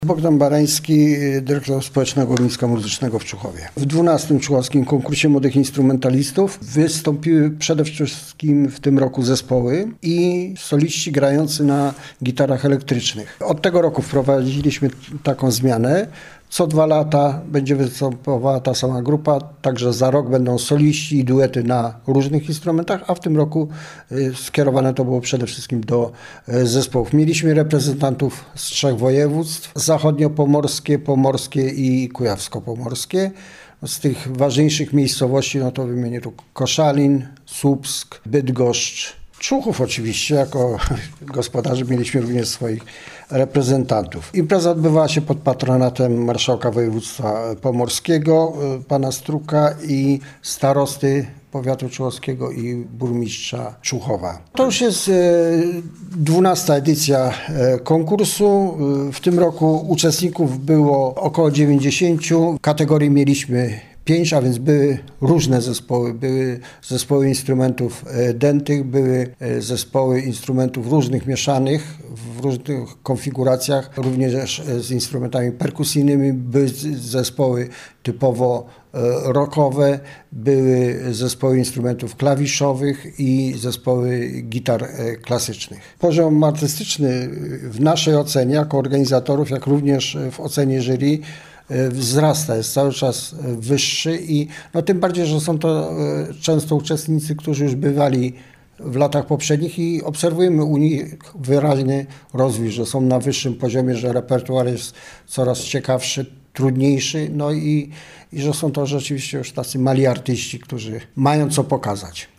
Bogdan Barański, dyrektor Społecznego Ogniska Muzycznego w Człuchowie. W 12. Człuchowskim konkursie młodych instrumentalistów wystąpiły przede wszystkim w tym roku zespoły i soliści grający na gitarach elektrycznych. Od tego roku wprowadziliśmy taką zmianę. Co 2 lata będzie występowała ta sama grupa, także za rok będą soliści i duety na różnych instrumentach, a w tym roku skierowane to było przede wszystkim do zespołów. Mieliśmy reprezentantów z 3 województw: zachodniopomorskie, pomorskie i kujawsko-pomorskie. Z tych ważniejszych miejscowości to wymienię tu Koszalin, Słupsk, Bydgoszcz. Człuchów oczywiście, jako gospodarzy mieliśmy również swoich reprezentantów. Impreza odbywała się pod patronatem marszałka województwa pomorskiego, pana Struka, i starosty powiatu człuchowskiego i burmistrza Człuchowa. To już jest 12. edycja konkursu. W tym roku uczestników było około 90. Kategorii mieliśmy 5, a więc były różne zespoły. Były zespoły instrumentów dętych, były zespoły instrumentów różnych mieszanych, w różnych konfiguracjach, również z instrumentami perkusyjnymi. Były zespoły typowo rockowe, były zespoły instrumentów klawiszowych i zespoły gitar klasycznych. Poziom artystyczny w naszej ocenie jako organizatorów, jak również w ocenie jury wzrasta, jest cały czas wyższy i tym bardziej, że są to często uczestnicy, którzy już bywali w latach poprzednich i obserwujemy u nich wyraźny rozwój, że są na wyższym poziomie, że repertuar jest coraz ciekawszy, trudniejszy, i że są to rzeczywiście już tacy mali artyści, którzy mają co pokazać.